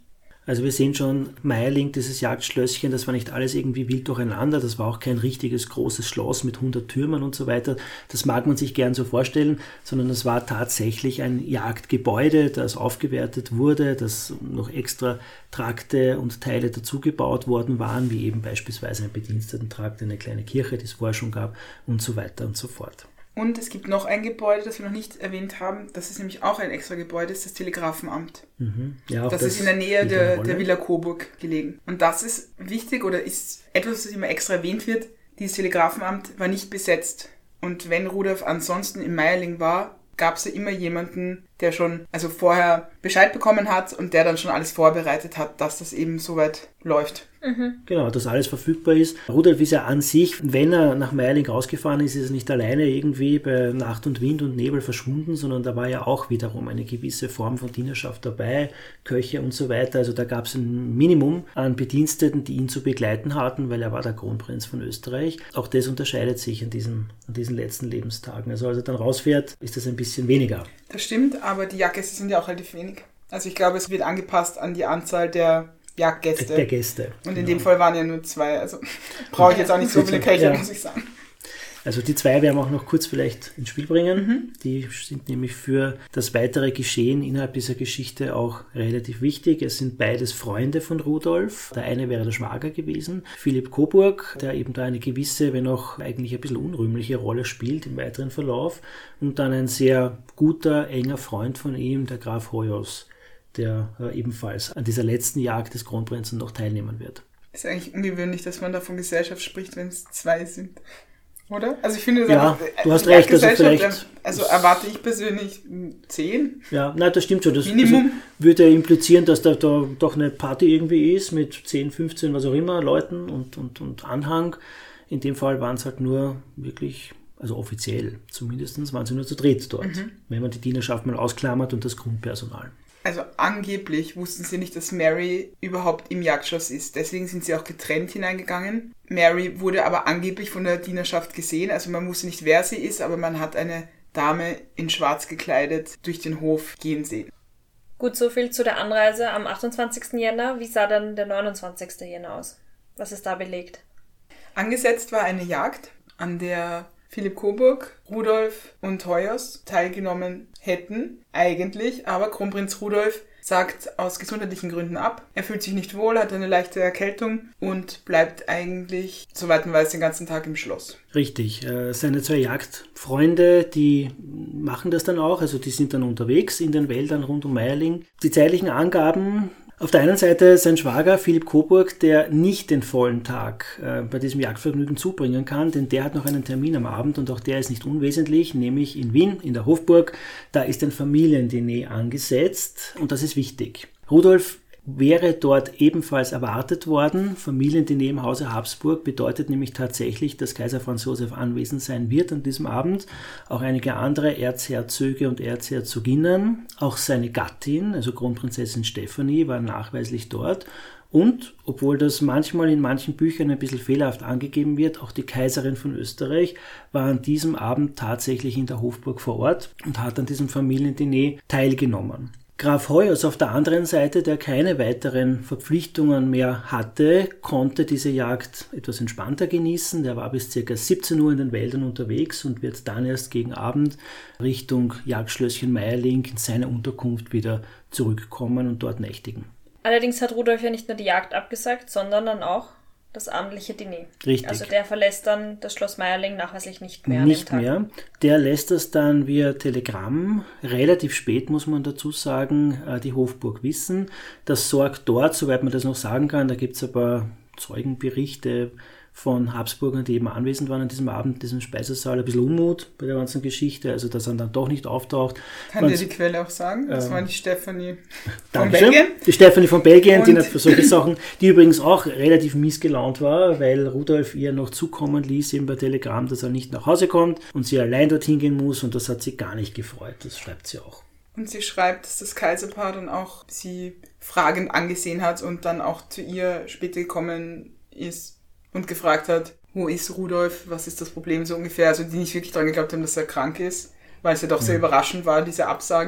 Also wir sehen schon, Meierling, dieses Jagdschlösschen, das war nicht alles irgendwie wild durcheinander, das war auch kein richtiges großes Schloss mit 100 Türmen und so weiter. Das mag man sich gern so vorstellen, sondern es war tatsächlich ein Jagdgebäude, das aufgewertet wurde, das noch extra Trakte und Teile dazugebaut worden waren, wie eben beispielsweise ein Bedienstetentrakt, eine kleine Kirche, die es vorher schon gab und so weiter und so fort. Und es gibt noch ein Gebäude, das wir noch nicht erwähnt haben. Das ist nämlich auch ein extra Gebäude, das ist das Telegrafenamt. Mhm. Ja, das ist in der Nähe der Villa Coburg gelegen. Und das ist wichtig oder ist etwas, das immer extra erwähnt wird. Dieses Telegrafenamt war nicht besetzt. Und wenn Rudolf ansonsten in Meierling war, gab es ja immer jemanden, der schon vorher Bescheid bekommen hat und der dann schon alles vorbereitet hat, dass das eben soweit läuft. Genau, dass alles verfügbar ist. Rudolf ist ja an sich, wenn er nach Meierling rausgefahren ist, ist er nicht alleine irgendwie bei Nacht und Wind und Nebel verschwunden, sondern da war ja auch wiederum eine gewisse Form von Dienerschaft dabei, Köche und so weiter. Also da gab es ein Minimum an Bediensteten, die ihn zu begleiten hatten, weil er war der Kronprinz von Österreich. Auch das unterscheidet sich an diesen letzten Lebenstagen. Also als er dann rausfährt, ist das ein bisschen weniger. Das stimmt, aber die Jagdgäste sind ja auch relativ wenig. Also ich glaube, es wird angepasst an die Anzahl der Jagdgäste. Der Gäste. Und in dem Fall waren ja nur 2, also brauche ich jetzt auch nicht so viele Köche, muss ich sagen. Also die 2 werden wir auch noch kurz vielleicht ins Spiel bringen. Die sind nämlich für das weitere Geschehen innerhalb dieser Geschichte auch relativ wichtig. Es sind beides Freunde von Rudolf. Der eine wäre der Schwager gewesen, Philipp Coburg, der eben da eine gewisse, wenn auch eigentlich ein bisschen unrühmliche Rolle spielt im weiteren Verlauf. Und dann ein sehr guter, enger Freund von ihm, der Graf Hoyos, der ebenfalls an dieser letzten Jagd des Kronprinzen noch teilnehmen wird. Ist eigentlich ungewöhnlich, dass man da von Gesellschaft spricht, wenn es 2 sind. Oder? Also ich finde, ja, du hast recht, also erwarte ich persönlich 10. Ja, nein, das stimmt schon. Das Minimum. Würde implizieren, dass da doch eine Party irgendwie ist mit 10, 15, was auch immer, Leuten und Anhang. In dem Fall waren es halt nur wirklich, also offiziell zumindest, waren sie nur zu dritt dort. Wenn man die Dienerschaft mal ausklammert und das Grundpersonal. Also angeblich wussten sie nicht, dass Mary überhaupt im Jagdschloss ist. Deswegen sind sie auch getrennt hineingegangen. Mary wurde aber angeblich von der Dienerschaft gesehen. Also man wusste nicht, wer sie ist, aber man hat eine Dame in Schwarz gekleidet durch den Hof gehen sehen. Gut, so viel zu der Anreise am 28. Jänner. Wie sah dann der 29. Jänner aus? Was ist da belegt? Angesetzt war eine Jagd, an der Philipp Coburg, Rudolf und Hoyos teilgenommen hätten, eigentlich, aber Kronprinz Rudolf sagt aus gesundheitlichen Gründen ab. Er fühlt sich nicht wohl, hat eine leichte Erkältung und bleibt eigentlich, soweit man weiß, den ganzen Tag im Schloss. Richtig. Seine 2 Jagdfreunde, die machen das dann auch, also die sind dann unterwegs in den Wäldern rund um Meierling. Die zeitlichen Angaben: auf der einen Seite sein Schwager Philipp Coburg, der nicht den vollen Tag bei diesem Jagdvergnügen zubringen kann, denn der hat noch einen Termin am Abend und auch der ist nicht unwesentlich, nämlich in Wien, in der Hofburg. Da ist ein Familiendiner angesetzt und das ist wichtig. Rudolf wäre dort ebenfalls erwartet worden. Familiendiner im Hause Habsburg bedeutet nämlich tatsächlich, dass Kaiser Franz Josef anwesend sein wird an diesem Abend. Auch einige andere Erzherzöge und Erzherzoginnen, auch seine Gattin, also Kronprinzessin Stephanie, war nachweislich dort. Und, obwohl das manchmal in manchen Büchern ein bisschen fehlerhaft angegeben wird, auch die Kaiserin von Österreich war an diesem Abend tatsächlich in der Hofburg vor Ort und hat an diesem Familiendiner teilgenommen. Graf Hoyos auf der anderen Seite, der keine weiteren Verpflichtungen mehr hatte, konnte diese Jagd etwas entspannter genießen. Der war bis ca. 17 Uhr in den Wäldern unterwegs und wird dann erst gegen Abend Richtung Jagdschlösschen Meierling in seine Unterkunft wieder zurückkommen und dort nächtigen. Allerdings hat Rudolf ja nicht nur die Jagd abgesagt, sondern dann auch das abendliche Diner. Richtig. Also der verlässt dann das Schloss Meierling nachweislich nicht mehr. Nicht mehr. Der lässt das dann via Telegramm, relativ spät muss man dazu sagen, die Hofburg wissen. Das sorgt dort, soweit man das noch sagen kann, da gibt es ein paar Zeugenberichte von Habsburgern, die eben anwesend waren an diesem Abend, diesem Speisesaal, ein bisschen Unmut bei der ganzen Geschichte, also dass er dann doch nicht auftaucht. Kann dir die Quelle auch sagen? Das war die Stephanie von Belgien. Die Stephanie von Belgien, die hat für solche Sachen, die übrigens auch relativ mies gelaunt war, weil Rudolf ihr noch zukommen ließ, eben bei Telegramm, dass er nicht nach Hause kommt und sie allein dorthin gehen muss und das hat sie gar nicht gefreut, das schreibt sie auch. Und sie schreibt, dass das Kaiserpaar dann auch sie fragend angesehen hat und dann auch zu ihr später gekommen ist und gefragt hat, wo ist Rudolf, was ist das Problem so ungefähr, also die nicht wirklich daran geglaubt haben, dass er krank ist, weil es ja doch sehr überraschend war, diese Absage.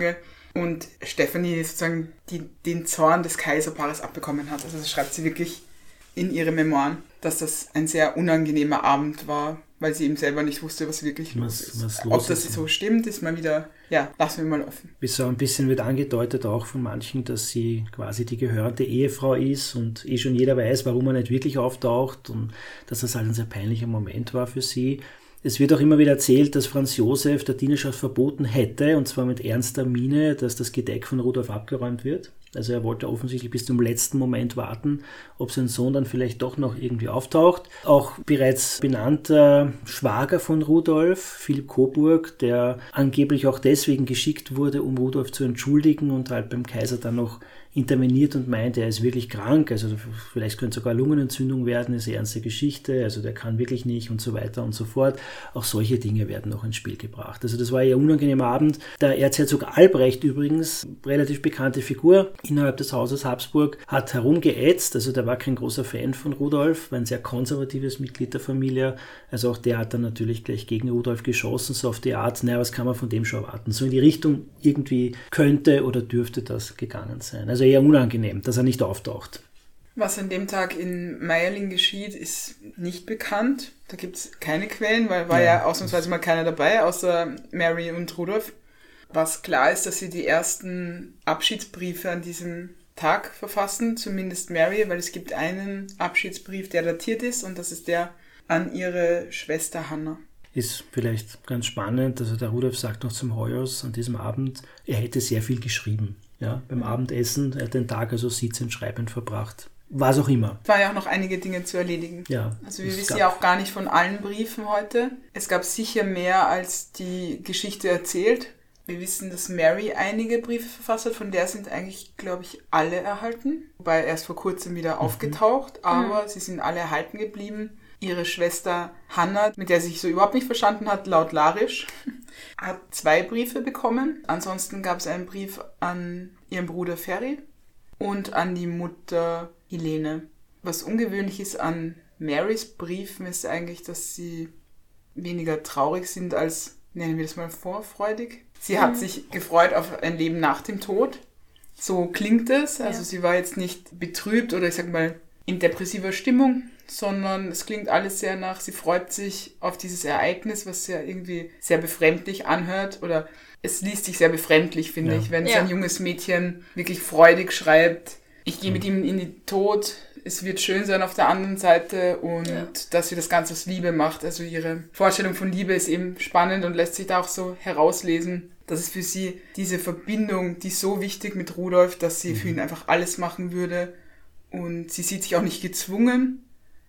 Und Stefanie sozusagen den Zorn des Kaiserpaares abbekommen hat. Also das schreibt sie wirklich in ihre Memoiren, dass das ein sehr unangenehmer Abend war, weil sie eben selber nicht wusste, was wirklich los ist. Ob das so stimmt, ist mal wieder, lassen wir mal offen. Bis so ein bisschen wird angedeutet auch von manchen, dass sie quasi die gehörnte Ehefrau ist und schon jeder weiß, warum er nicht wirklich auftaucht und dass das halt ein sehr peinlicher Moment war für sie. Es wird auch immer wieder erzählt, dass Franz Josef der Dienerschaft verboten hätte, und zwar mit ernster Miene, dass das Gedeck von Rudolf abgeräumt wird. Also er wollte offensichtlich bis zum letzten Moment warten, ob sein Sohn dann vielleicht doch noch irgendwie auftaucht. Auch bereits benannter Schwager von Rudolf, Philipp Coburg, der angeblich auch deswegen geschickt wurde, um Rudolf zu entschuldigen und halt beim Kaiser dann noch interveniert und meinte, er ist wirklich krank, also vielleicht könnte sogar Lungenentzündung werden, ist eine ernste Geschichte, also der kann wirklich nicht und so weiter und so fort. Auch solche Dinge werden noch ins Spiel gebracht. Also das war ja ein unangenehmer Abend. Der Erzherzog Albrecht übrigens, relativ bekannte Figur innerhalb des Hauses Habsburg, hat herumgeätzt, also der war kein großer Fan von Rudolf, war ein sehr konservatives Mitglied der Familie, also auch der hat dann natürlich gleich gegen Rudolf geschossen, so auf die Art, was kann man von dem schon erwarten? So in die Richtung irgendwie könnte oder dürfte das gegangen sein. Also eher unangenehm, dass er nicht auftaucht. Was an dem Tag in Mayerling geschieht, ist nicht bekannt. Da gibt es keine Quellen, weil war ja ausnahmsweise mal keiner dabei, außer Mary und Rudolf. Was klar ist, dass sie die ersten Abschiedsbriefe an diesem Tag verfassen, zumindest Mary, weil es gibt einen Abschiedsbrief, der datiert ist, und das ist der an ihre Schwester Hannah. Ist vielleicht ganz spannend, also der Rudolf sagt noch zum Hoyos an diesem Abend, er hätte sehr viel geschrieben. Ja, beim Abendessen, er hat den Tag also sitzend schreibend verbracht. Was auch immer. Es waren ja auch noch einige Dinge zu erledigen. Ja, also wir wissen ja auch gar nicht von allen Briefen heute. Es gab sicher mehr, als die Geschichte erzählt. Wir wissen, dass Mary einige Briefe verfasst hat, von der sind eigentlich, glaube ich, alle erhalten. Wobei erst vor kurzem wieder aufgetaucht, aber sie sind alle erhalten geblieben. Ihre Schwester Hannah, mit der sie sich so überhaupt nicht verstanden hat, laut Larisch, hat 2 Briefe bekommen. Ansonsten gab es einen Brief an ihren Bruder Ferry und an die Mutter Helene. Was ungewöhnlich ist an Marys Briefen ist eigentlich, dass sie weniger traurig sind als, nennen wir das mal, vorfreudig. Sie hat sich gefreut auf ein Leben nach dem Tod. So klingt es. Also sie war jetzt nicht betrübt oder ich sag mal in depressiver Stimmung, sondern es klingt alles sehr nach, sie freut sich auf dieses Ereignis, was ja irgendwie sehr befremdlich anhört, oder es liest sich sehr befremdlich, finde ich, wenn so ein junges Mädchen wirklich freudig schreibt, ich gehe mit ihm in den Tod, es wird schön sein auf der anderen Seite und dass sie das Ganze aus Liebe macht. Also ihre Vorstellung von Liebe ist eben spannend und lässt sich da auch so herauslesen, dass es für sie diese Verbindung, die ist so wichtig mit Rudolf, dass sie für ihn einfach alles machen würde, und sie sieht sich auch nicht gezwungen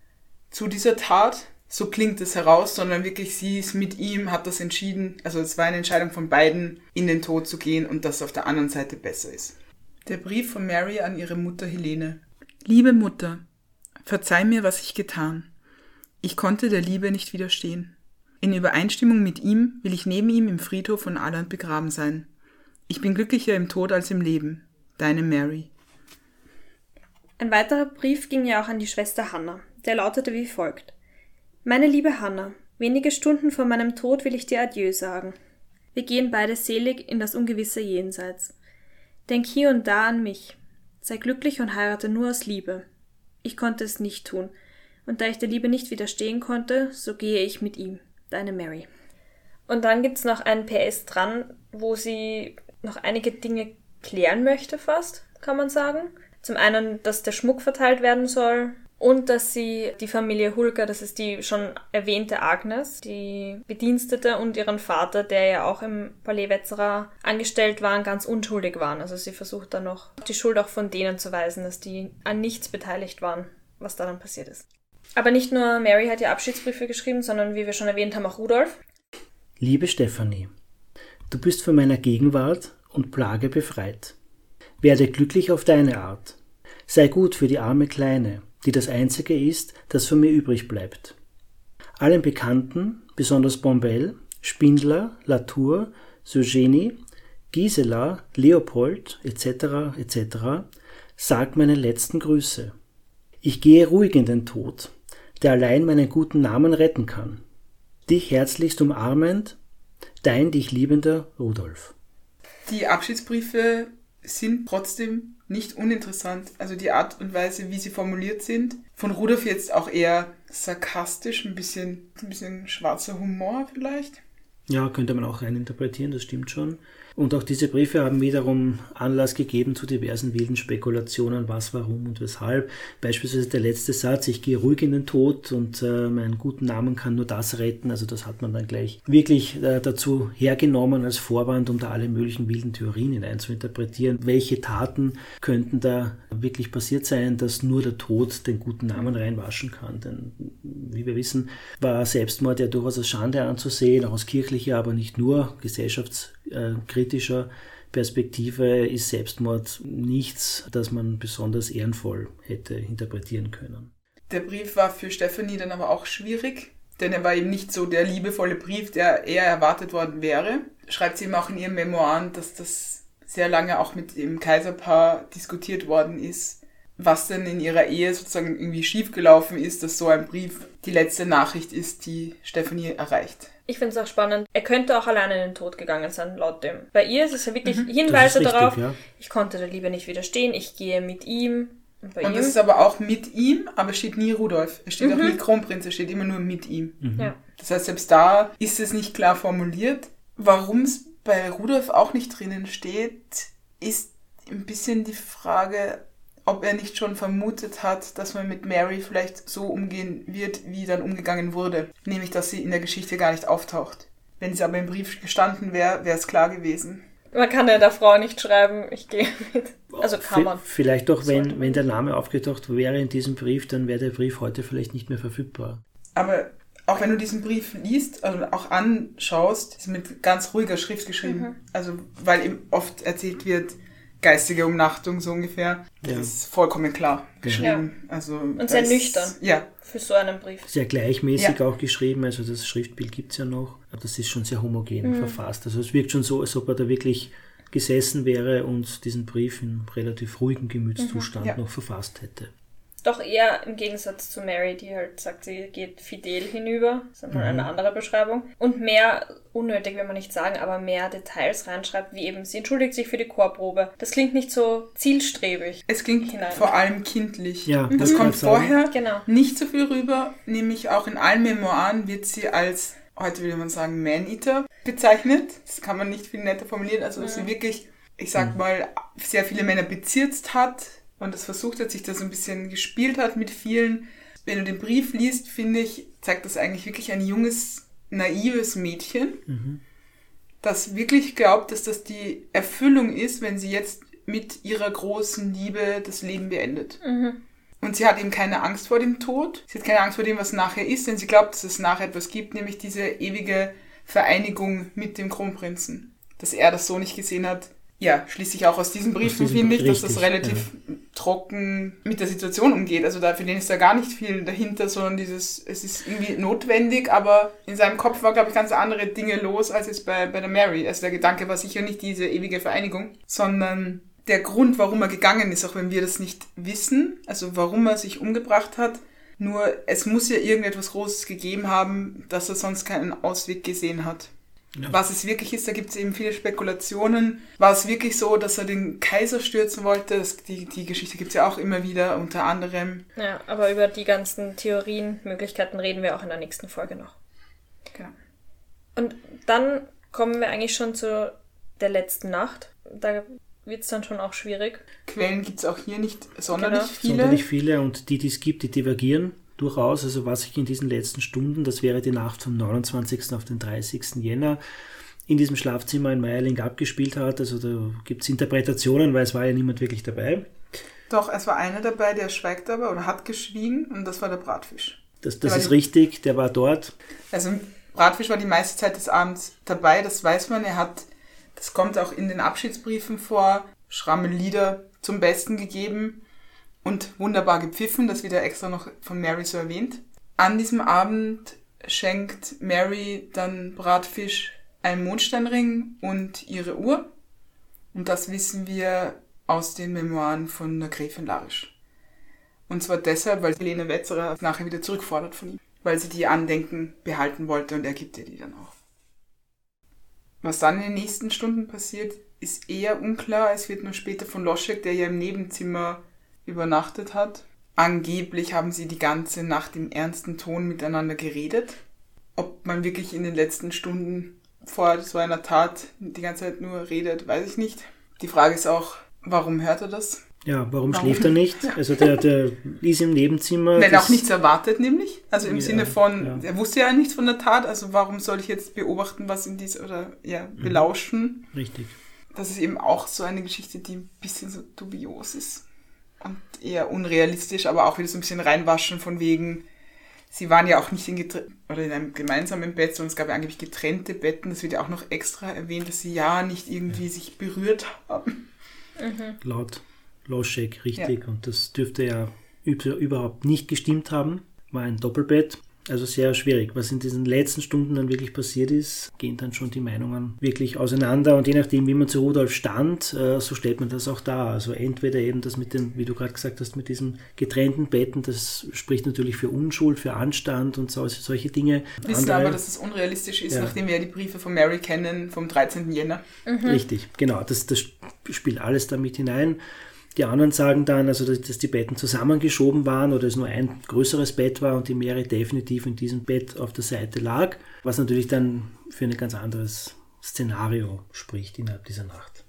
zu dieser Tat, so klingt es heraus, sondern wirklich sie ist mit ihm, hat das entschieden, also es war eine Entscheidung von beiden, in den Tod zu gehen und dass es auf der anderen Seite besser ist. Der Brief von Mary an ihre Mutter Helene. Liebe Mutter, verzeih mir, was ich getan. Ich konnte der Liebe nicht widerstehen. In Übereinstimmung mit ihm will ich neben ihm im Friedhof von Aland begraben sein. Ich bin glücklicher im Tod als im Leben. Deine Mary. Ein weiterer Brief ging ja auch an die Schwester Hannah. Der lautete wie folgt. Meine liebe Hannah, wenige Stunden vor meinem Tod will ich dir Adieu sagen. Wir gehen beide selig in das ungewisse Jenseits. Denk hier und da an mich. Sei glücklich und heirate nur aus Liebe. Ich konnte es nicht tun, und da ich der Liebe nicht widerstehen konnte, so gehe ich mit ihm. Deine Mary. Und dann gibt's noch ein PS dran, wo sie noch einige Dinge klären möchte fast, kann man sagen. Zum einen, dass der Schmuck verteilt werden soll und dass sie die Familie Hulka, das ist die schon erwähnte Agnes, die Bedienstete, und ihren Vater, der ja auch im Palais Wetzera angestellt war, ganz unschuldig waren. Also sie versucht dann noch die Schuld auch von denen zu weisen, dass die an nichts beteiligt waren, was da dann passiert ist. Aber nicht nur Mary hat ihr Abschiedsbriefe geschrieben, sondern wie wir schon erwähnt haben, auch Rudolf. Liebe Stefanie, du bist von meiner Gegenwart und Plage befreit. Werde glücklich auf deine Art. Sei gut für die arme Kleine, die das Einzige ist, das von mir übrig bleibt. Allen Bekannten, besonders Bombelle, Spindler, Latour, Eugenie, Gisela, Leopold etc. sag meine letzten Grüße. Ich gehe ruhig in den Tod, der allein meinen guten Namen retten kann. Dich herzlichst umarmend, dein dich liebender Rudolf. Die Abschiedsbriefe sind trotzdem nicht uninteressant. Also die Art und Weise, wie sie formuliert sind. Von Rudolf jetzt auch eher sarkastisch, ein bisschen schwarzer Humor vielleicht. Ja, könnte man auch reininterpretieren, das stimmt schon. Und auch diese Briefe haben wiederum Anlass gegeben zu diversen wilden Spekulationen, was, warum und weshalb. Beispielsweise der letzte Satz, ich gehe ruhig in den Tod und meinen guten Namen kann nur das retten. Also das hat man dann gleich wirklich dazu hergenommen als Vorwand, um da alle möglichen wilden Theorien hineinzuinterpretieren. Welche Taten könnten da wirklich passiert sein, dass nur der Tod den guten Namen reinwaschen kann? Denn wie wir wissen, war Selbstmord ja durchaus als Schande anzusehen, auch aus kirchlicher, aber nicht nur gesellschaftskritischer Perspektive ist Selbstmord nichts, das man besonders ehrenvoll hätte interpretieren können. Der Brief war für Stephanie dann aber auch schwierig, denn er war eben nicht so der liebevolle Brief, der eher erwartet worden wäre. Schreibt sie eben auch in ihren Memoiren, dass das sehr lange auch mit dem Kaiserpaar diskutiert worden ist, was denn in ihrer Ehe sozusagen irgendwie schiefgelaufen ist, dass so ein Brief die letzte Nachricht ist, die Stephanie erreicht. Ich finde es auch spannend. Er könnte auch alleine in den Tod gegangen sein, laut dem. Bei ihr ist es ja wirklich Hinweise darauf, ja. Ich konnte der Liebe nicht widerstehen, ich gehe mit ihm. Und das ist aber auch mit ihm, aber es steht nie Rudolf. Es steht auch nie Kronprinz, es steht immer nur mit ihm. Ja. Das heißt, selbst da ist es nicht klar formuliert. Warum es bei Rudolf auch nicht drinnen steht, ist ein bisschen die Frage, ob er nicht schon vermutet hat, dass man mit Mary vielleicht so umgehen wird, wie dann umgegangen wurde. Nämlich, dass sie in der Geschichte gar nicht auftaucht. Wenn sie aber im Brief gestanden wäre, wäre es klar gewesen. Man kann ja der Frau nicht schreiben, ich gehe mit. Also kann man. Vielleicht auch, wenn der Name aufgetaucht wäre in diesem Brief, dann wäre der Brief heute vielleicht nicht mehr verfügbar. Aber auch wenn du diesen Brief liest, also auch anschaust, ist mit ganz ruhiger Schrift geschrieben. Also, weil eben oft erzählt wird, geistige Umnachtung, so ungefähr. Das ist vollkommen klar geschrieben. Ja. Also, und sehr nüchtern für so einen Brief. Sehr gleichmäßig auch geschrieben, also das Schriftbild gibt es ja noch. Aber das ist schon sehr homogen verfasst. Also es wirkt schon so, als ob er da wirklich gesessen wäre und diesen Brief in relativ ruhigem Gemütszustand noch verfasst hätte. Doch eher im Gegensatz zu Mary, die halt sagt, sie geht fidel hinüber. Das ist einfach eine andere Beschreibung. Und mehr, unnötig will man nicht sagen, aber mehr Details reinschreibt, wie eben, sie entschuldigt sich für die Chorprobe. Das klingt nicht so zielstrebig. Es klingt vor allem kindlich. Ja, das kommt vorher nicht so viel rüber. Nämlich auch in allen Memoiren wird sie als, heute würde man sagen, Man-Eater bezeichnet. Das kann man nicht viel netter formulieren. Also, dass sie wirklich, ich sag mal, sehr viele Männer bezirzt hat. Und das versucht hat, sich da so ein bisschen gespielt hat mit vielen. Wenn du den Brief liest, finde ich, zeigt das eigentlich wirklich ein junges, naives Mädchen, das wirklich glaubt, dass das die Erfüllung ist, wenn sie jetzt mit ihrer großen Liebe das Leben beendet. Und sie hat eben keine Angst vor dem Tod. Sie hat keine Angst vor dem, was nachher ist, denn sie glaubt, dass es nachher etwas gibt, nämlich diese ewige Vereinigung mit dem Kronprinzen. Dass er das so nicht gesehen hat. Ja, schließlich auch aus diesen Briefen finde ich, dass das relativ trocken mit der Situation umgeht. Also für den ist da gar nicht viel dahinter, sondern es ist irgendwie notwendig, aber in seinem Kopf war, glaube ich, ganz andere Dinge los als jetzt bei der Mary. Also der Gedanke war sicher nicht diese ewige Vereinigung, sondern der Grund, warum er gegangen ist, auch wenn wir das nicht wissen, also warum er sich umgebracht hat. Nur es muss ja irgendetwas Großes gegeben haben, dass er sonst keinen Ausweg gesehen hat. Ja. Was es wirklich ist, da gibt es eben viele Spekulationen. War es wirklich so, dass er den Kaiser stürzen wollte? Die Geschichte gibt es ja auch immer wieder, unter anderem. Ja, aber über die ganzen Theorien, Möglichkeiten reden wir auch in der nächsten Folge noch. Genau. Und dann kommen wir eigentlich schon zu der letzten Nacht. Da wird es dann schon auch schwierig. Quellen gibt es auch hier nicht sonderlich viele. Und die es gibt, die divergieren durchaus. Also was sich in diesen letzten Stunden, das wäre die Nacht vom 29. auf den 30. Jänner, in diesem Schlafzimmer in Mayerling abgespielt hat. Also da gibt es Interpretationen, weil es war ja niemand wirklich dabei. Doch, es war einer dabei, der schweigt aber oder hat geschwiegen und das war der Bratfisch. Das ist richtig, der war dort. Also Bratfisch war die meiste Zeit des Abends dabei, das weiß man. Das kommt auch in den Abschiedsbriefen vor, schramme Lieder zum Besten gegeben und wunderbar gepfiffen, das wird ja extra noch von Mary so erwähnt. An diesem Abend schenkt Mary dann Bratfisch einen Mondsteinring und ihre Uhr. Und das wissen wir aus den Memoiren von der Gräfin Larisch. Und zwar deshalb, weil Helene Wetzerer nachher wieder zurückfordert von ihm, weil sie die Andenken behalten wollte und er gibt ihr die dann auch. Was dann in den nächsten Stunden passiert, ist eher unklar. Es wird nur später von Loschek, der ja im Nebenzimmer übernachtet hat. Angeblich haben sie die ganze Nacht im ernsten Ton miteinander geredet. Ob man wirklich in den letzten Stunden vor so einer Tat die ganze Zeit nur redet, weiß ich nicht. Die Frage ist auch, warum hört er das? Ja, warum schläft er nicht? Also der ist im Nebenzimmer. Wenn er auch nichts erwartet, nämlich. Also im Sinne von, er wusste ja nichts von der Tat, also warum soll ich jetzt beobachten, was in dieser, oder belauschen? Richtig. Das ist eben auch so eine Geschichte, die ein bisschen so dubios ist und eher unrealistisch, aber auch wieder so ein bisschen reinwaschen von wegen, sie waren ja auch nicht in einem gemeinsamen Bett, sondern es gab ja angeblich getrennte Betten. Das wird ja auch noch extra erwähnt, dass sie ja nicht irgendwie sich berührt haben. Laut Loschek, richtig. Ja. Und das dürfte ja überhaupt nicht gestimmt haben. War ein Doppelbett. Also sehr schwierig. Was in diesen letzten Stunden dann wirklich passiert ist, gehen dann schon die Meinungen wirklich auseinander. Und je nachdem, wie man zu Rudolf stand, so stellt man das auch dar. Also entweder eben das mit den, wie du gerade gesagt hast, mit diesen getrennten Betten, das spricht natürlich für Unschuld, für Anstand und solche Dinge. Wissen aber, dass es unrealistisch ist, nachdem wir ja die Briefe von Mary kennen vom 13. Jänner. Richtig, genau. Das spielt alles damit hinein. Die anderen sagen dann, also dass die Betten zusammengeschoben waren oder es nur ein größeres Bett war und die Mary definitiv in diesem Bett auf der Seite lag, was natürlich dann für ein ganz anderes Szenario spricht innerhalb dieser Nacht.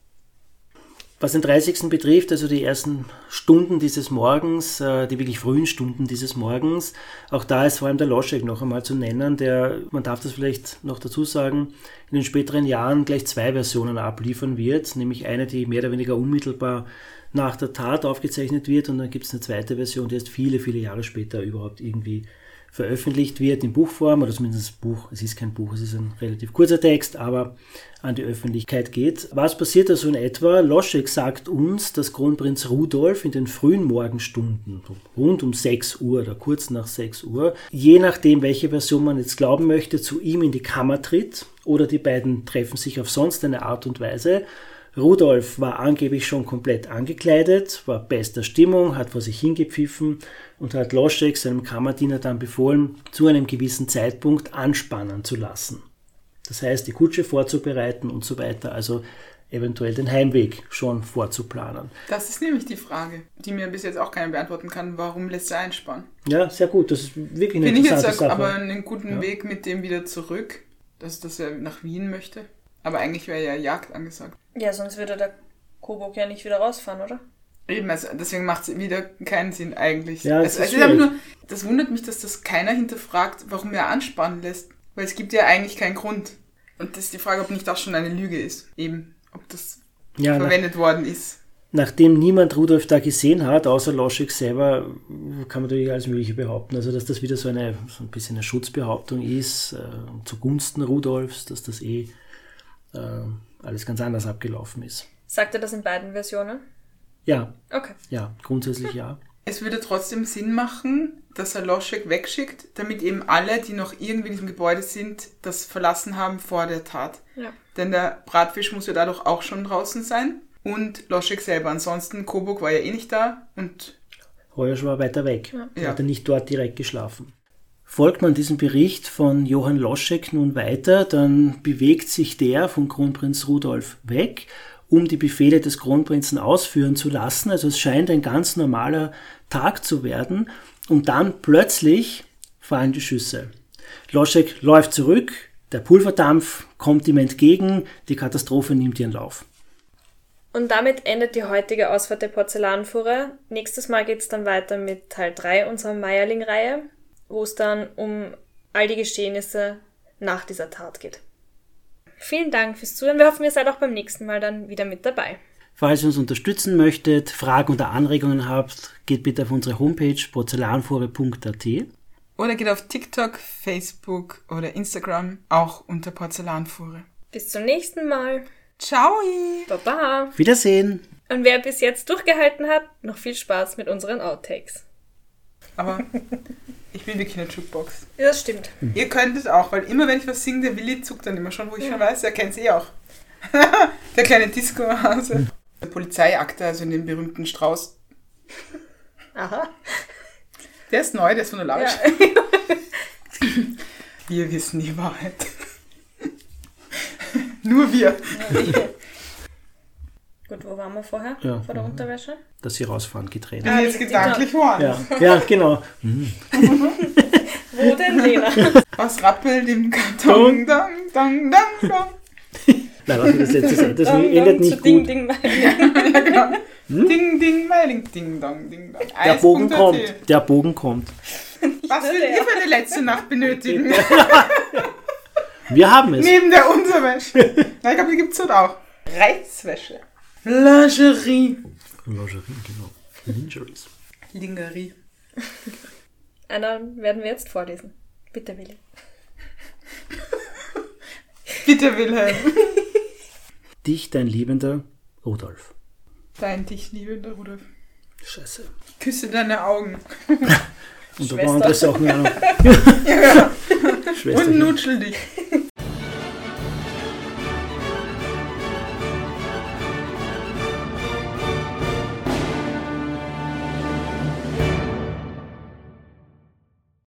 Was den 30. betrifft, also die ersten Stunden dieses Morgens, die wirklich frühen Stunden dieses Morgens, auch da ist vor allem der Loschek noch einmal zu nennen, der, man darf das vielleicht noch dazu sagen, in den späteren Jahren gleich 2 Versionen abliefern wird, nämlich eine, die mehr oder weniger unmittelbar nach der Tat aufgezeichnet wird und dann gibt es eine zweite Version, die erst viele, viele Jahre später überhaupt irgendwie veröffentlicht wird in Buchform, oder zumindest das Buch, es ist kein Buch, es ist ein relativ kurzer Text, aber an die Öffentlichkeit geht. Was passiert also in etwa? Loschek sagt uns, dass Kronprinz Rudolf in den frühen Morgenstunden, rund um 6 Uhr oder kurz nach 6 Uhr, je nachdem, welche Version man jetzt glauben möchte, zu ihm in die Kammer tritt oder die beiden treffen sich auf sonst eine Art und Weise. Rudolf war angeblich schon komplett angekleidet, war bester Stimmung, hat vor sich hingepfiffen und hat Loschek, seinem Kammerdiener, dann befohlen, zu einem gewissen Zeitpunkt anspannen zu lassen. Das heißt, die Kutsche vorzubereiten und so weiter, also eventuell den Heimweg schon vorzuplanen. Das ist nämlich die Frage, die mir bis jetzt auch keiner beantworten kann. Warum lässt er einspannen? Ja, sehr gut, das ist wirklich eine interessante Sache. Aber einen guten Weg mit dem wieder zurück, dass er nach Wien möchte. Aber eigentlich wäre ja Jagd angesagt. Ja, sonst würde der Kobok ja nicht wieder rausfahren, oder? Eben, also deswegen macht es wieder keinen Sinn eigentlich. Ja, das wundert mich, dass das keiner hinterfragt, warum er anspannen lässt. Weil es gibt ja eigentlich keinen Grund. Und das ist die Frage, ob nicht das schon eine Lüge ist. Eben, ob das verwendet worden ist. Nachdem niemand Rudolf da gesehen hat, außer Loschek selber, kann man natürlich alles Mögliche behaupten. Also, dass das wieder so ein bisschen eine Schutzbehauptung ist, zugunsten Rudolfs, dass das alles ganz anders abgelaufen ist. Sagt er das in beiden Versionen? Ja. Okay. Ja, grundsätzlich ja. Es würde trotzdem Sinn machen, dass er Loschek wegschickt, damit eben alle, die noch irgendwie in diesem Gebäude sind, das verlassen haben vor der Tat. Ja. Denn der Bratfisch muss ja dadurch auch schon draußen sein und Loschek selber. Ansonsten, Kobok war ja eh nicht da und Hoyos war weiter weg. Ja. Er hatte nicht dort direkt geschlafen. Folgt man diesem Bericht von Johann Loschek nun weiter, dann bewegt sich der von Kronprinz Rudolf weg, um die Befehle des Kronprinzen ausführen zu lassen. Also es scheint ein ganz normaler Tag zu werden. Und dann plötzlich fallen die Schüsse. Loschek läuft zurück, der Pulverdampf kommt ihm entgegen, die Katastrophe nimmt ihren Lauf. Und damit endet die heutige Ausfahrt der Porzellanfuhrer. Nächstes Mal geht es dann weiter mit Teil 3 unserer Meierling-Reihe, wo es dann um all die Geschehnisse nach dieser Tat geht. Vielen Dank fürs Zuhören. Wir hoffen, ihr seid auch beim nächsten Mal dann wieder mit dabei. Falls ihr uns unterstützen möchtet, Fragen oder Anregungen habt, geht bitte auf unsere Homepage porzellanfuhre.at. Oder geht auf TikTok, Facebook oder Instagram, auch unter Porzellanfuhre. Bis zum nächsten Mal. Ciao! Baba! Wiedersehen! Und wer bis jetzt durchgehalten hat, noch viel Spaß mit unseren Outtakes. Aber ich bin wirklich eine Jukebox. Ja, das stimmt. Ihr könnt es auch, weil immer wenn ich was singe, der Willi zuckt dann immer schon, wo ich schon weiß, er kennt es eh auch. Der kleine Disco-Hase. Der Polizeiakte, also in dem berühmten Strauß. Aha. Der ist neu, der ist von der Lausch. Ja. Wir wissen die Wahrheit. Nur wir. Gut, wo waren wir vorher? Ja. Vor der Unterwäsche? Dass sie rausfahren, getrennt. Bin jetzt gedanklich woanders. Ja, genau. Wo denn, Lena? Was rappelt im Karton? Dang, dang, dang, dang. Nein, warte, das letzte Seite. Das Dong, endet dong, nicht zu Ding, gut. Ding, Ja, genau. Ding, ding, meiling, ding, dong, ding, dong. Der Bogen kommt. Der Bogen kommt. Was will ihr für eine letzte Nacht benötigen? Wir haben es. Neben der Unterwäsche. Na, ich glaube, die gibt es dort auch. Reizwäsche. Lingerie. Lingerie, genau. Lingeries. Lingerie. Einer werden wir jetzt vorlesen. Bitte, Willi. Bitte, Wilhelm. Dich, dein liebender Rudolf. Dein dich liebender Rudolf. Scheiße. Ich küsse deine Augen. Und da waren andere Sachen auch noch. Ja. Und Schwesterchen. nutschel dich.